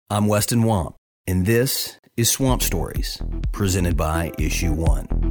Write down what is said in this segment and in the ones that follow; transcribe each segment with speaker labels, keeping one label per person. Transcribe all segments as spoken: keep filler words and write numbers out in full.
Speaker 1: I'm Weston Wamp, and this is Swamp Stories, presented by Issue One.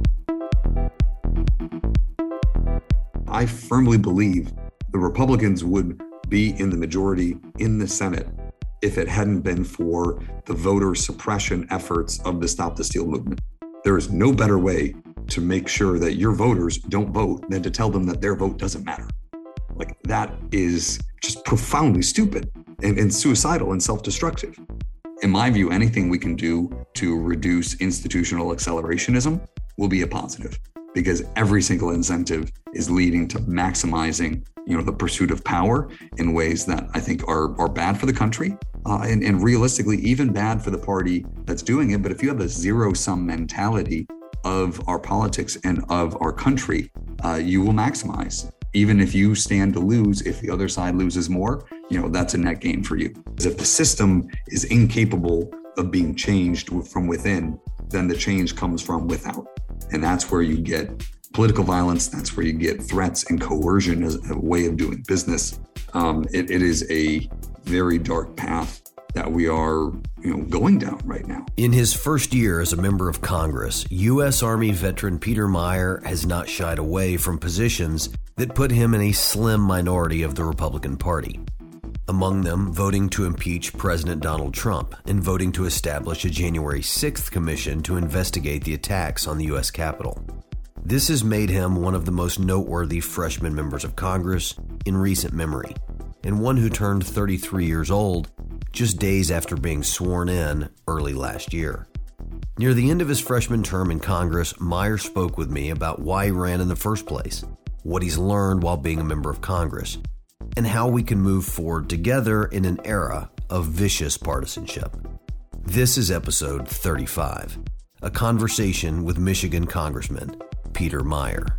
Speaker 2: I firmly believe the Republicans would be in the majority in the Senate if it hadn't been for the voter suppression efforts of the Stop the Steal movement. There is no better way to make sure that your voters don't vote than to tell them that their vote doesn't matter. Like, that is just profoundly stupid and, and suicidal and self-destructive. In my view, anything we can do to reduce institutional accelerationism will be a positive, because every single incentive is leading to maximizing, you know, the pursuit of power in ways that I think are, are bad for the country uh, and, and realistically even bad for the party that's doing it. But if you have a zero-sum mentality of our politics and of our country, uh, you will maximize. Even if you stand to lose, if the other side loses more, you know, that's a net gain for you. Because if the system is incapable of being changed from within, then the change comes from without. And that's where you get political violence. That's where you get threats and coercion as a way of doing business. Um, it, it is a very dark path that we are, you know, going down right now.
Speaker 1: In his first year as a member of Congress, U S Army veteran Peter Meijer has not shied away from positions that put him in a slim minority of the Republican Party. Among them, voting to impeach President Donald Trump and voting to establish a January sixth commission to investigate the attacks on the U S Capitol. This has made him one of the most noteworthy freshman members of Congress in recent memory, and one who turned thirty-three years old just days after being sworn in early last year. Near the end of his freshman term in Congress, Meijer spoke with me about why he ran in the first place, what he's learned while being a member of Congress, and how we can move forward together in an era of vicious partisanship. This is episode thirty-five, a conversation with Michigan Congressman Peter Meijer.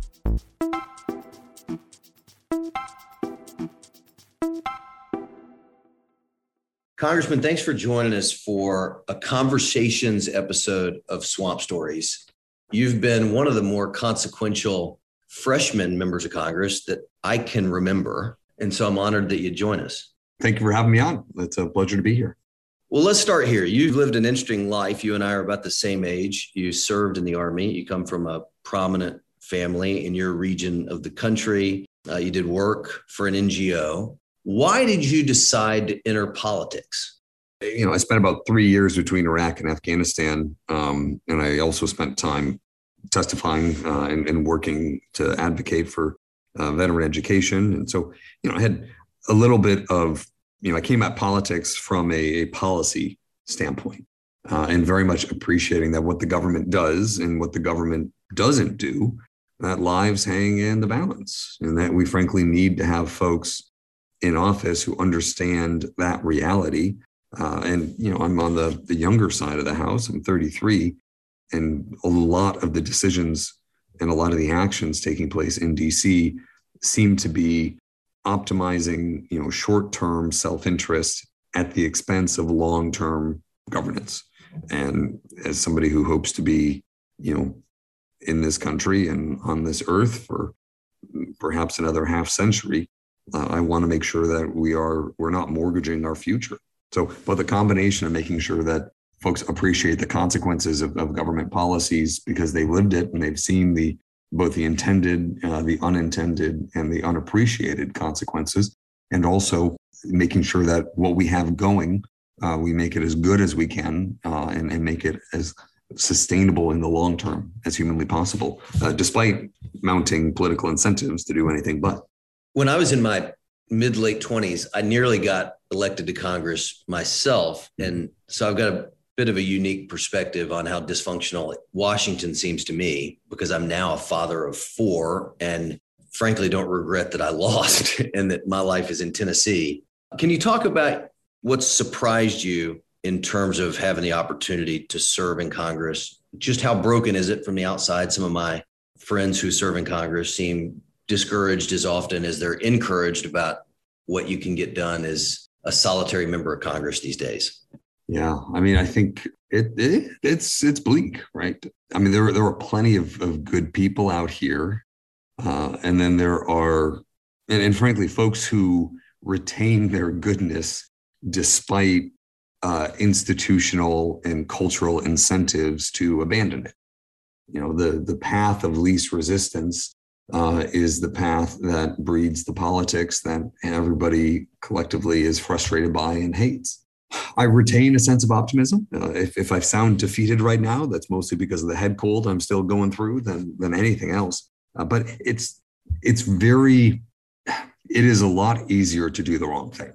Speaker 1: Congressman, thanks for joining us for a conversations episode of Swamp Stories. You've been one of the more consequential freshman members of Congress that I can remember, and so I'm honored that you join us.
Speaker 2: Thank you for having me on. It's a pleasure to be here.
Speaker 1: Well, let's start here. You've lived an interesting life. You and I are about the same age. You served in the Army. You come from a prominent family in your region of the country. Uh, you did work for an N G O. Why did you decide to enter politics?
Speaker 2: You know, I spent about three years between Iraq and Afghanistan, um, and I also spent time testifying uh, and, and working to advocate for uh, veteran education. And so, you know, I had a little bit of, you know, I came at politics from a, a policy standpoint uh, and very much appreciating that what the government does and what the government doesn't do, that lives hang in the balance, and that we frankly need to have folks in office who understand that reality. Uh, and, you know, I'm on the, the younger side of the house. I'm thirty-three, and a lot of the decisions and a lot of the actions taking place in D C seem to be optimizing, you know, short-term self-interest at the expense of long-term governance. And as somebody who hopes to be, you know, in this country and on this earth for perhaps another half century, Uh, I want to make sure that we are, we're not mortgaging our future. So, but the combination of making sure that folks appreciate the consequences of, of government policies because they've lived it and they've seen the, both the intended, uh, the unintended, and the unappreciated consequences, and also making sure that what we have going, uh, we make it as good as we can uh, and, and make it as sustainable in the long term as humanly possible, uh, despite mounting political incentives to do anything but.
Speaker 1: When I was in my mid late twenties, I nearly got elected to Congress myself. And so I've got a bit of a unique perspective on how dysfunctional Washington seems to me, because I'm now a father of four and frankly don't regret that I lost and that my life is in Tennessee. Can you talk about what surprised you in terms of having the opportunity to serve in Congress? Just how broken is it from the outside? Some of my friends who serve in Congress seem discouraged as often as they're encouraged about what you can get done as a solitary member of Congress these days.
Speaker 2: Yeah, I mean, I think it, it it's it's bleak, right? I mean, there there are plenty of, of good people out here, uh, and then there are, and, and frankly, folks who retain their goodness despite uh, institutional and cultural incentives to abandon it. You know, the, the path of least resistance uh, is the path that breeds the politics that everybody collectively is frustrated by and hates. I retain a sense of optimism. Uh, if, if I sound defeated right now, that's mostly because of the head cold I'm still going through than, than anything else. Uh, but it's, it's very, it is a lot easier to do the wrong thing.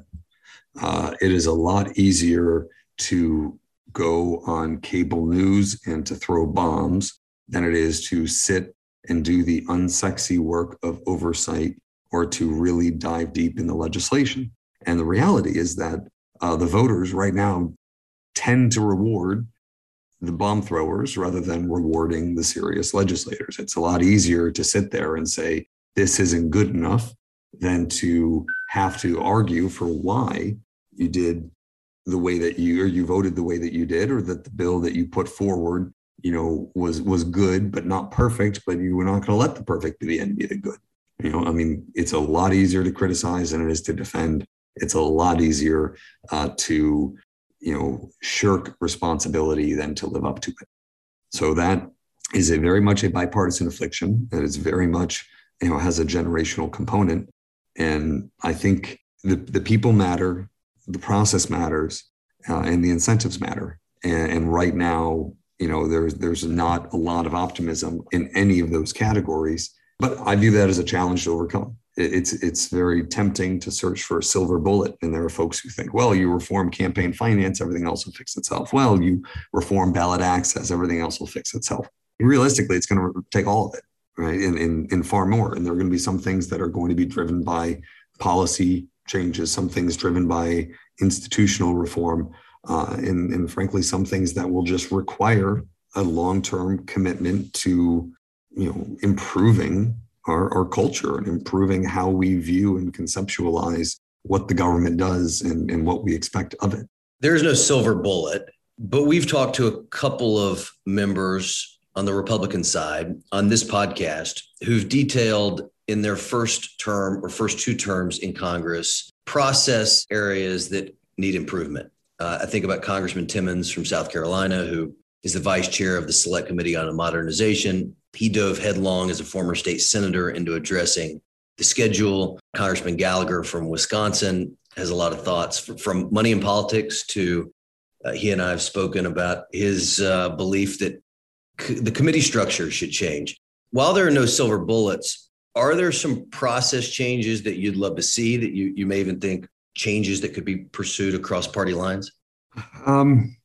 Speaker 2: Uh, it is a lot easier to go on cable news and to throw bombs than it is to sit and do the unsexy work of oversight or to really dive deep in the legislation. And the reality is that uh, the voters right now tend to reward the bomb throwers rather than rewarding the serious legislators. It's a lot easier to sit there and say, this isn't good enough than to have to argue for why you did the way that you, or you voted the way that you did, or that the bill that you put forward, you know, was, was good, but not perfect, but you were not going to let the perfect be the enemy of the good. You know, I mean, it's a lot easier to criticize than it is to defend. It's a lot easier uh, to, you know, shirk responsibility than to live up to it. So that is a very much a bipartisan affliction. That is very much, you know, has a generational component. And I think the, the people matter, the process matters, uh, and the incentives matter. And, and right now, you know, there's there's not a lot of optimism in any of those categories. But I view that as a challenge to overcome. It, it's it's very tempting to search for a silver bullet. And there are folks who think, well, you reform campaign finance, everything else will fix itself. Well, you reform ballot access, everything else will fix itself. Realistically, it's going to take all of it, right? And, and, and far more. And there are going to be some things that are going to be driven by policy changes, some things driven by institutional reform, uh, and, and frankly, some things that will just require a long-term commitment to, you know, improving our, our culture and improving how we view and conceptualize what the government does and, and what we expect of it.
Speaker 1: There's no silver bullet, but we've talked to a couple of members on the Republican side on this podcast who've detailed in their first term or first two terms in Congress process areas that need improvement. Uh, I think about Congressman Timmons from South Carolina, who is the vice chair of the Select Committee on Modernization. He dove headlong as a former state senator into addressing the schedule. Congressman Gallagher from Wisconsin has a lot of thoughts from money in politics to uh, he and I have spoken about his uh, belief that c- the committee structure should change. While there are no silver bullets, are there some process changes that you'd love to see that you, you may even think changes that could be pursued across party lines?
Speaker 2: Um,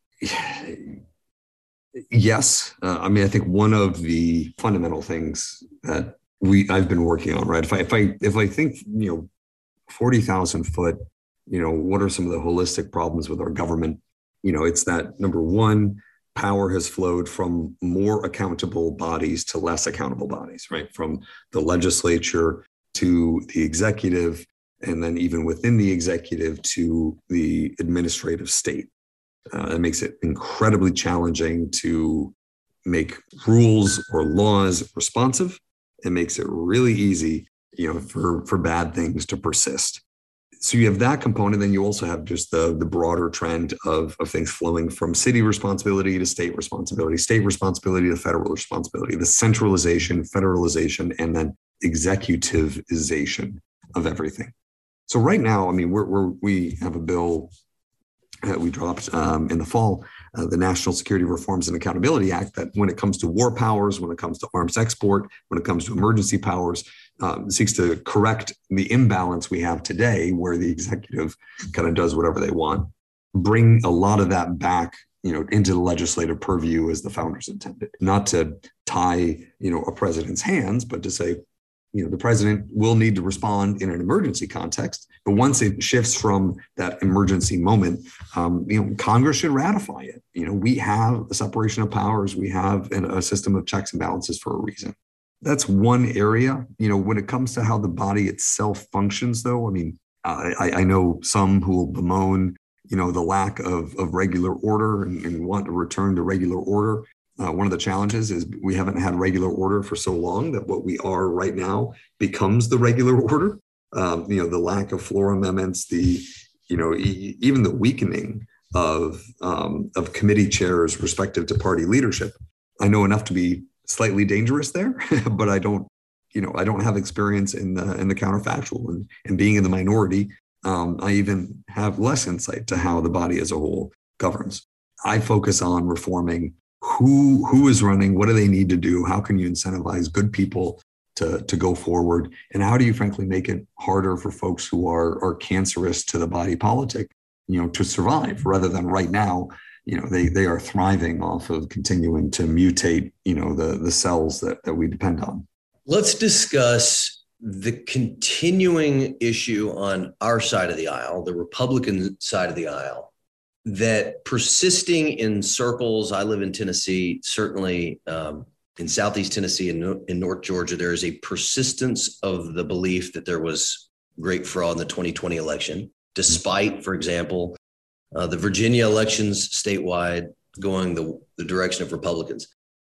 Speaker 2: yes. Uh, I mean, I think one of the fundamental things that we I've been working on, right? If I if I if I think, you know, forty thousand foot, you know, what are some of the holistic problems with our government? You know, it's that number one, power has flowed from more accountable bodies to less accountable bodies, right? From the legislature to the executive, and then even within the executive to the administrative state. Uh, that makes it incredibly challenging to make rules or laws responsive. It makes it really easy, you know, for, for bad things to persist. So you have that component, then you also have just the, the broader trend of, of things flowing from city responsibility to state responsibility, state responsibility to federal responsibility, the centralization, federalization, and then executivization of everything. So right now, I mean, we're, we're, we have a bill that we dropped um, in the fall, uh, the National Security Reforms and Accountability Act, that when it comes to war powers, when it comes to arms export, when it comes to emergency powers, um, seeks to correct the imbalance we have today where the executive kind of does whatever they want, bring a lot of that back, you know, into the legislative purview as the founders intended, not to tie, you know, a president's hands, but to say, you know, the president will need to respond in an emergency context, but once it shifts from that emergency moment, um, you know, Congress should ratify it. You know, we have a separation of powers. We have an, a system of checks and balances for a reason. That's one area. You know, when it comes to how the body itself functions, though, I mean, uh, I, I know some who will bemoan, you know, the lack of, of regular order and, and want to return to regular order. Uh, one of the challenges is we haven't had regular order for so long that what we are right now becomes the regular order. Um, you know, the lack of floor amendments, the, you know, e- even the weakening of um, of committee chairs respective to party leadership. I know enough to be slightly dangerous there, but I don't, you know, I don't have experience in the in the counterfactual, and, and being in the minority. Um, I even have less insight to how the body as a whole governs. I focus on reforming who who is running, what do they need to do, how can you incentivize good people to, to go forward, and how do you frankly make it harder for folks who are, are cancerous to the body politic, you know, to survive, rather than right now, you know, they they are thriving off of continuing to mutate, you know, the, the cells that, that we depend on.
Speaker 1: Let's discuss the continuing issue on our side of the aisle, the Republican side of the aisle, that persisting in circles. I live in Tennessee, certainly um, in Southeast Tennessee and in North Georgia, there is a persistence of the belief that there was great fraud in the twenty twenty election, despite, for example, uh, the Virginia elections statewide going the, the direction of Republicans.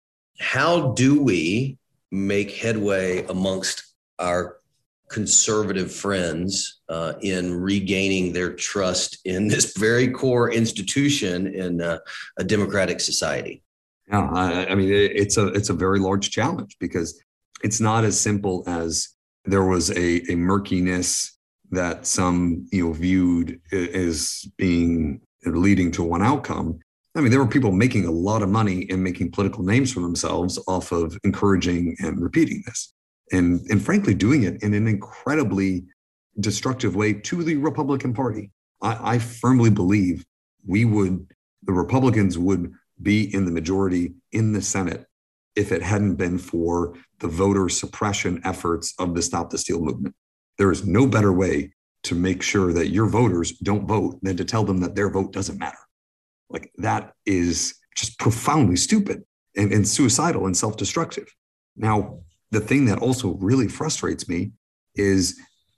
Speaker 1: How do we make headway amongst our conservative friends uh, in regaining their trust in this very core institution in uh, a democratic society?
Speaker 2: Yeah, I, I mean, it, it's a it's a very large challenge, because it's not as simple as there was a, a murkiness that some, you know, viewed as being leading to one outcome. I mean, there were people making a lot of money and making political names for themselves off of encouraging and repeating this. And, and frankly, doing it in an incredibly destructive way to the Republican Party. I, I firmly believe we would, the Republicans would be in the majority in the Senate if it hadn't been for the voter suppression efforts of the Stop the Steal movement. There is no better way to make sure that your voters don't vote than to tell them that their vote doesn't matter. Like, that is just profoundly stupid and, and suicidal and self-destructive. Now, the thing that also really frustrates me is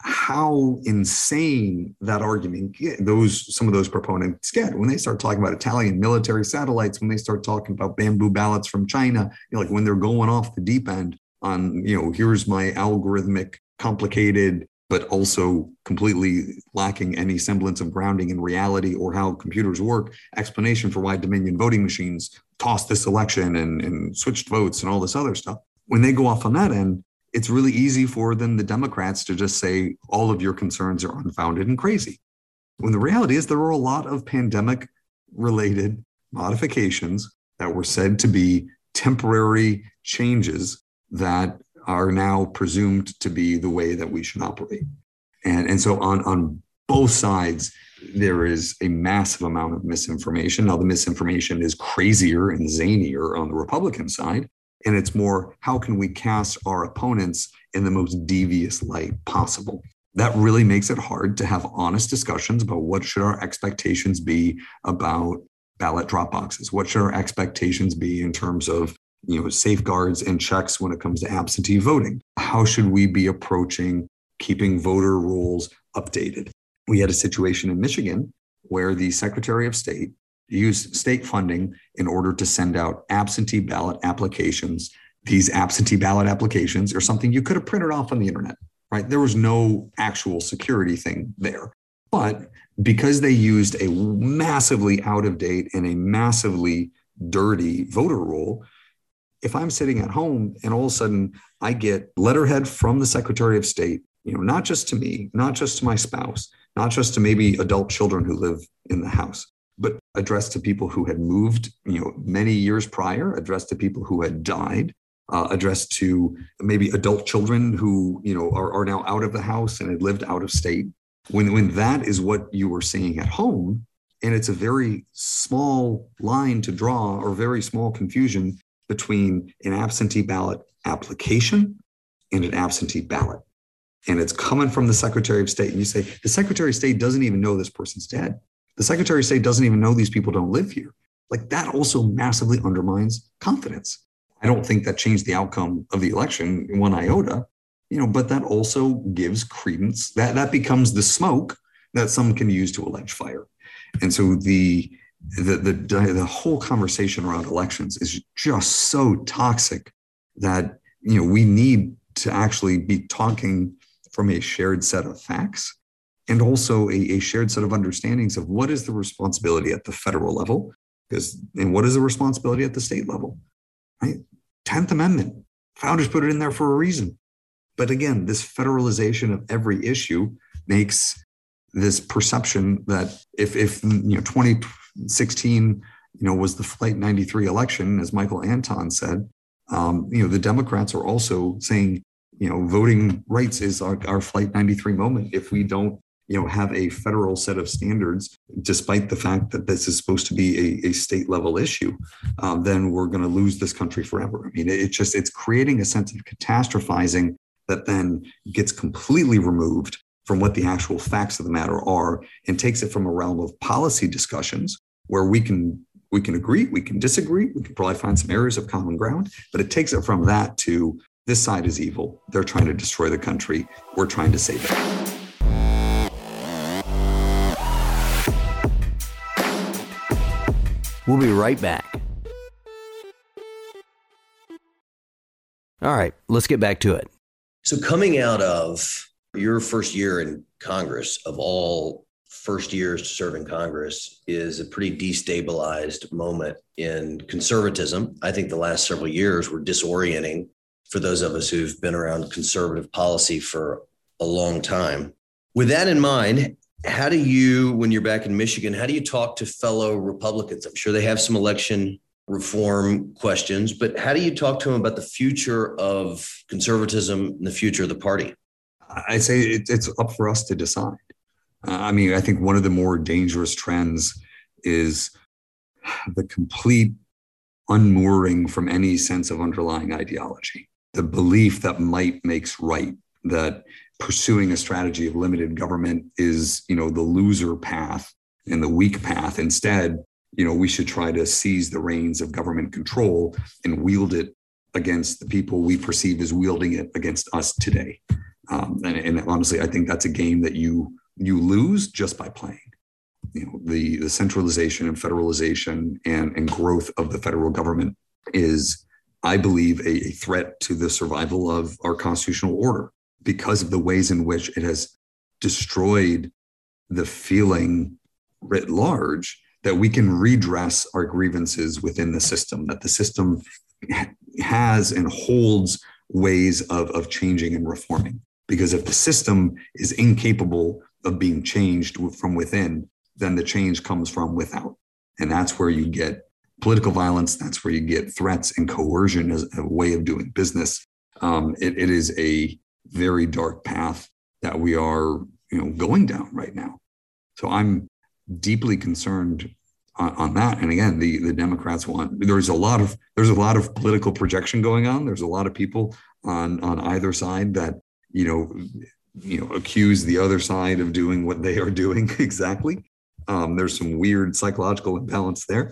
Speaker 2: how insane that argument those some of those proponents get when they start talking about Italian military satellites, when they start talking about bamboo ballots from China, you know, like when they're going off the deep end on, you know, here's my algorithmic, complicated, but also completely lacking any semblance of grounding in reality or how computers work, explanation for why Dominion voting machines tossed this election and, and switched votes and all this other stuff. When they go off on that end, it's really easy for then the Democrats to just say all of your concerns are unfounded and crazy. When the reality is there were a lot of pandemic-related modifications that were said to be temporary changes that are now presumed to be the way that we should operate. And, and so on, on both sides, there is a massive amount of misinformation. Now, the misinformation is crazier and zanier on the Republican side. And it's more, how can we cast our opponents in the most devious light possible? That really makes it hard to have honest discussions about what should our expectations be about ballot drop boxes? What should our expectations be in terms of, you know, safeguards and checks when it comes to absentee voting? How should we be approaching keeping voter rolls updated? We had a situation in Michigan where the Secretary of State used state funding in order to send out absentee ballot applications. These absentee ballot applications are something you could have printed off on the internet, right? There was no actual security thing there. But because they used a massively out of date and a massively dirty voter roll, if I'm sitting at home and all of a sudden I get letterhead from the Secretary of State, you know, not just to me, not just to my spouse, not just to maybe adult children who live in the house, but addressed to people who had moved, you know, many years prior, addressed to people who had died, uh, addressed to maybe adult children who, you know, are, are now out of the house and had lived out of state. When, when that is what you were seeing at home, and it's a very small line to draw or very small confusion between an absentee ballot application and an absentee ballot. And it's coming from the Secretary of State. And you say, the Secretary of State doesn't even know this person's dead. The Secretary of State doesn't even know these people don't live here. Like, that also massively undermines confidence. I don't think that changed the outcome of the election one iota, you know, but that also gives credence. That, that becomes the smoke that some can use to allege fire. And so the, the, the, the whole conversation around elections is just so toxic that, you know, we need to actually be talking from a shared set of facts and also a, a shared set of understandings of what is the responsibility at the federal level, because and what is the responsibility at the state level, right? tenth Amendment, founders put it in there for a reason. But again, this federalization of every issue makes this perception that if, if you know, twenty sixteen, you know, was the Flight ninety-three election, as Michael Anton said, um, you know, the Democrats are also saying, you know, voting rights is our, our Flight ninety-three moment. If we don't, you know, have a federal set of standards, despite the fact that this is supposed to be a, a state level issue, um, then we're going to lose this country forever. I mean, it, it's just, it's creating a sense of catastrophizing that then gets completely removed from what the actual facts of the matter are and takes it from a realm of policy discussions where we can we can agree, we can disagree, we can probably find some areas of common ground, but it takes it from that to this side is evil. They're trying to destroy the country. We're trying to save it.
Speaker 1: We'll be right back. All right, let's get back to it. So coming out of your first year in Congress, of all first years to serve in Congress, is a pretty destabilized moment in conservatism. I think the last several years were disorienting for those of us who've been around conservative policy for a long time. With that in mind, how do you, when you're back in Michigan, how do you talk to fellow Republicans? I'm sure they have some election reform questions, but how do you talk to them about the future of conservatism and the future of the party?
Speaker 2: I say it, it's up for us to decide. Uh, I mean, I think one of the more dangerous trends is the complete unmooring from any sense of underlying ideology. The belief that might makes right, that pursuing a strategy of limited government is, you know, the loser path and the weak path. Instead, you know, we should try to seize the reins of government control and wield it against the people we perceive as wielding it against us today. Um, and, and honestly, I think that's a game that you you lose just by playing. You know, the, the centralization and federalization and, and growth of the federal government is, I believe, a, a threat to the survival of our constitutional order because of the ways in which it has destroyed the feeling writ large that we can redress our grievances within the system, that the system has and holds ways of, of changing and reforming. Because if the system is incapable of being changed from within, then the change comes from without. And that's where you get political violence. That's where you get threats and coercion as a way of doing business. Um, it, it is a very dark path that we are, you know, going down right now. So I'm deeply concerned on, on that. And again, the, the Democrats want, there's a lot of, there's a lot of political projection going on. There's a lot of people on, on either side that, you know, you know, accuse the other side of doing what they are doing exactly. Um, there's some weird psychological imbalance there,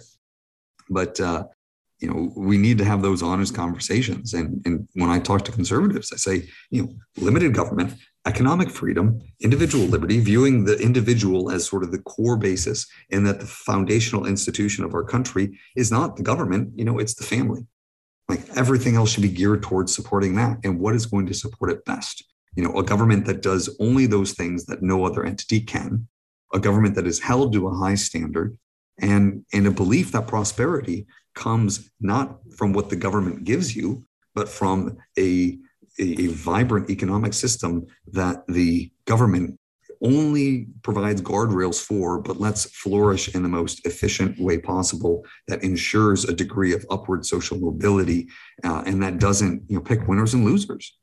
Speaker 2: but, uh, you know, we need to have those honest conversations. And, and when I talk to conservatives, I say, you know, limited government, economic freedom, individual liberty, viewing the individual as sort of the core basis, and that the foundational institution of our country is not the government, you know, it's the family. Like everything else should be geared towards supporting that. And what is going to support it best? You know, a government that does only those things that no other entity can, a government that is held to a high standard, and, and a belief that prosperity comes not from what the government gives you, but from a, a, a vibrant economic system that the government only provides guardrails for, but lets flourish in the most efficient way possible, that ensures a degree of upward social mobility, uh, and that doesn't, you know, pick winners and losers.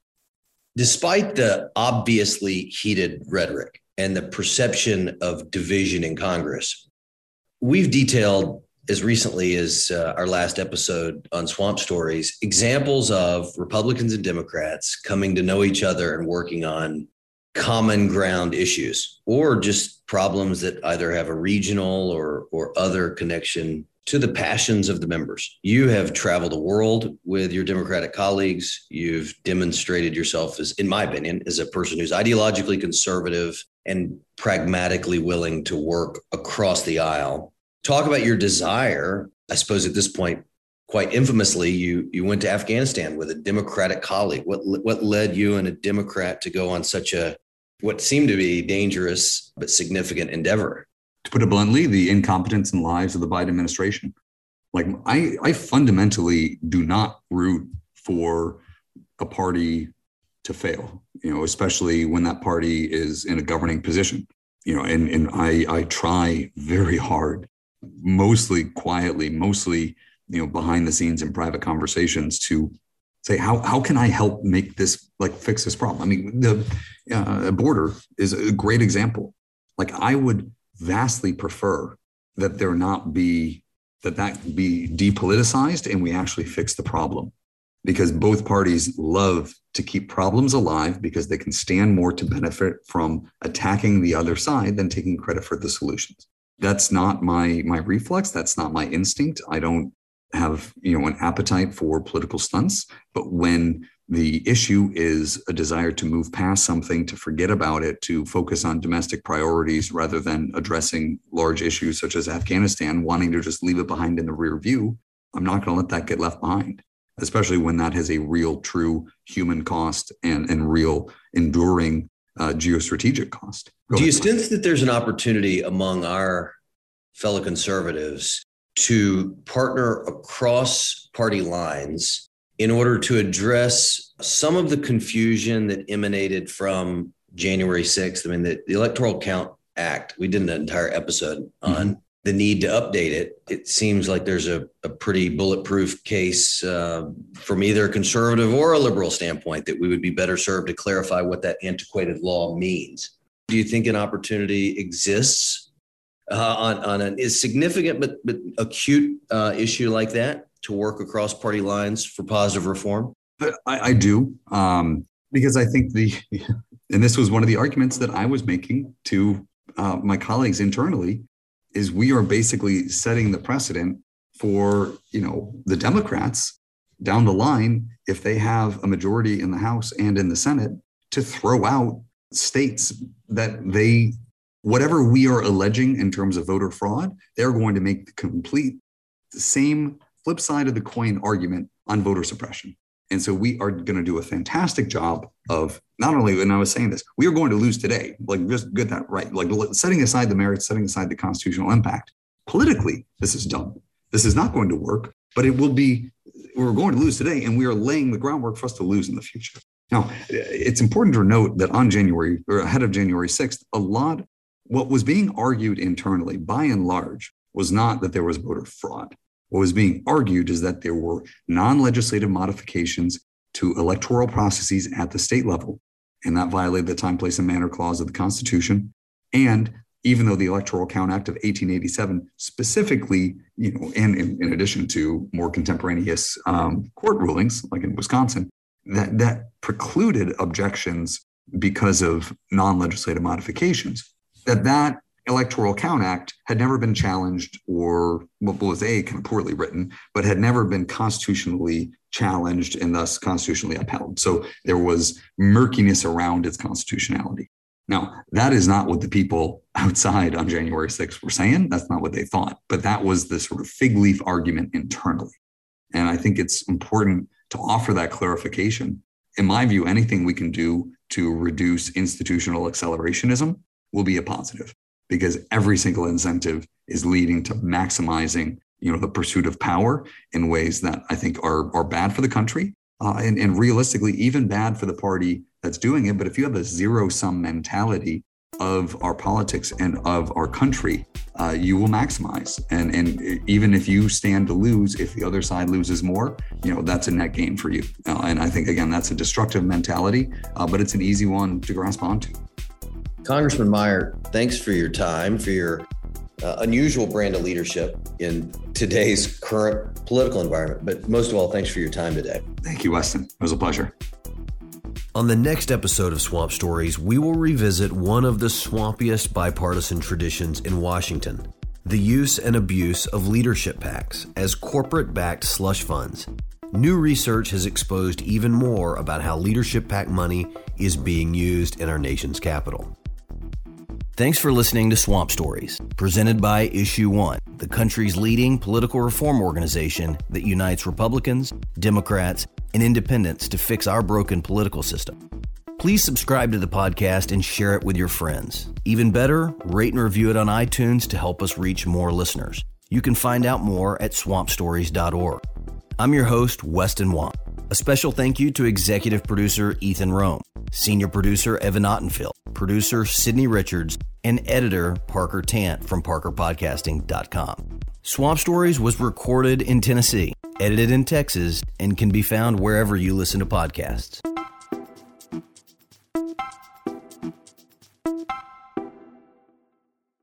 Speaker 1: Despite the obviously heated rhetoric and the perception of division in Congress, we've detailed as recently as uh, our last episode on Swamp Stories, examples of Republicans and Democrats coming to know each other and working on common ground issues, or just problems that either have a regional or, or other connection to the passions of the members. You have traveled the world with your Democratic colleagues. You've demonstrated yourself as, in my opinion, as a person who's ideologically conservative and pragmatically willing to work across the aisle. Talk about your desire. I suppose at this point, quite infamously, you you went to Afghanistan with a Democratic colleague. What what led you and a Democrat to go on such a what seemed to be dangerous but significant endeavor.
Speaker 2: To put it bluntly, the incompetence and lives of the Biden administration. Like I, I fundamentally do not root for a party to fail, you know, especially when that party is in a governing position, you know, and, and I, I try very hard, mostly quietly, mostly, you know, behind the scenes in private conversations to say, how, how can I help make this, like fix this problem? I mean, the uh, border is a great example. Like I would vastly prefer that there not be, that that be depoliticized and we actually fix the problem. Because both parties love to keep problems alive because they can stand more to benefit from attacking the other side than taking credit for the solutions. That's not my my reflex. That's not my instinct. I don't have, you know, an appetite for political stunts. But when the issue is a desire to move past something, to forget about it, to focus on domestic priorities rather than addressing large issues such as Afghanistan, wanting to just leave it behind in the rear view, I'm not going to let that get left behind, especially when that has a real, true human cost and, and real enduring uh, geostrategic cost. Go
Speaker 1: Do you
Speaker 2: ahead.
Speaker 1: sense that there's an opportunity among our fellow conservatives to partner across party lines in order to address some of the confusion that emanated from January sixth? I mean, the, the Electoral Count Act, we did an entire episode on mm-hmm. the need to update it. It seems like there's a, a pretty bulletproof case uh, from either a conservative or a liberal standpoint that we would be better served to clarify what that antiquated law means. Do you think an opportunity exists uh, on, on an is significant but, but acute uh, issue like that to work across party lines for positive reform?
Speaker 2: I, I do, um, because I think the, and this was one of the arguments that I was making to uh, my colleagues internally, is we are basically setting the precedent for, you know, the Democrats down the line, if they have a majority in the House and in the Senate, to throw out states that they, whatever we are alleging in terms of voter fraud, they're going to make the complete the same flip side of the coin argument on voter suppression. And so we are going to do a fantastic job of not only, and I was saying this, we are going to lose today, like just get that right, like setting aside the merits, setting aside the constitutional impact. Politically, this is dumb. This is not going to work, but it will be, we're going to lose today and we are laying the groundwork for us to lose in the future. Now, it's important to note that on January, or ahead of January sixth, a lot, what was being argued internally by and large was not that there was voter fraud. What was being argued is that there were non-legislative modifications to electoral processes at the state level, and that violated the time, place, and manner clause of the Constitution. And even though the Electoral Count Act of eighteen eighty-seven specifically, you know, and in, in addition to more contemporaneous um, court rulings, like in Wisconsin, that, that precluded objections because of non-legislative modifications, that that Electoral Count Act had never been challenged, or what was A, kind of poorly written, but had never been constitutionally challenged and thus constitutionally upheld. So there was murkiness around its constitutionality. Now, that is not what the people outside on January sixth were saying. That's not what they thought. But that was the sort of fig leaf argument internally. And I think it's important to offer that clarification. In my view, anything we can do to reduce institutional accelerationism will be a positive, because every single incentive is leading to maximizing, you know, the pursuit of power in ways that I think are, are bad for the country uh, and, and realistically even bad for the party that's doing it. But if you have a zero-sum mentality of our politics and of our country, uh, you will maximize. And, and even if you stand to lose, if the other side loses more, you know, that's a net gain for you. Uh, and I think, again, that's a destructive mentality, uh, but it's an easy one to grasp onto.
Speaker 1: Congressman Meijer, thanks for your time, for your uh, unusual brand of leadership in today's current political environment. But most of all, thanks for your time today.
Speaker 2: Thank you, Weston. It was a pleasure.
Speaker 1: On the next episode of Swamp Stories, we will revisit one of the swampiest bipartisan traditions in Washington, the use and abuse of leadership PACs as corporate-backed slush funds. New research has exposed even more about how leadership PAC money is being used in our nation's capital. Thanks for listening to Swamp Stories, presented by Issue One, the country's leading political reform organization that unites Republicans, Democrats, and independents to fix our broken political system. Please subscribe to the podcast and share it with your friends. Even better, rate and review it on iTunes to help us reach more listeners. You can find out more at swamp stories dot org. I'm your host, Weston Wong. A special thank you to executive producer Ethan Rome, senior producer Evan Ottenfield, producer Sydney Richards, and editor Parker Tant from parker podcasting dot com. Swamp Stories was recorded in Tennessee, edited in Texas, and can be found wherever you listen to podcasts.